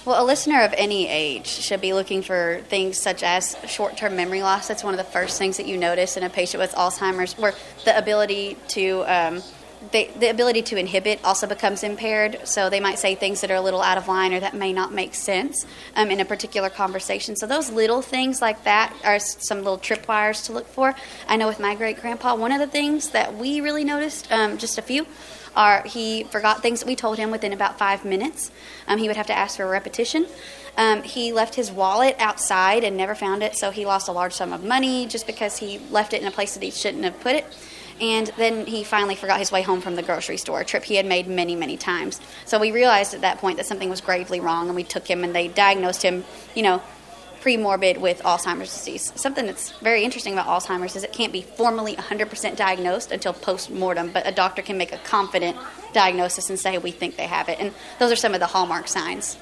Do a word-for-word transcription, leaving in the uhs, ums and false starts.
Well, a listener of any age should be looking for things such as short-term memory loss. That's one of the first things that you notice in a patient with Alzheimer's, where the ability to um, the, the ability to inhibit also becomes impaired. So they might say things that are a little out of line or that may not make sense um, in a particular conversation. So those little things like that are some little tripwires to look for. I know with my great-grandpa, one of the things that we really noticed, um, just a few, are he forgot things that we told him within about five minutes. Um, he would have to ask for a repetition. Um, he left his wallet outside and never found it, so he lost a large sum of money just because he left it in a place that he shouldn't have put it. And then he finally forgot his way home from the grocery store, a trip he had made many, many times. So we realized at that point that something was gravely wrong, and we took him and they diagnosed him, you know, pre-morbid with Alzheimer's disease. Something that's very interesting about Alzheimer's is it can't be formally one hundred percent diagnosed until post-mortem, but a doctor can make a confident diagnosis and say, we think they have it. And those are some of the hallmark signs.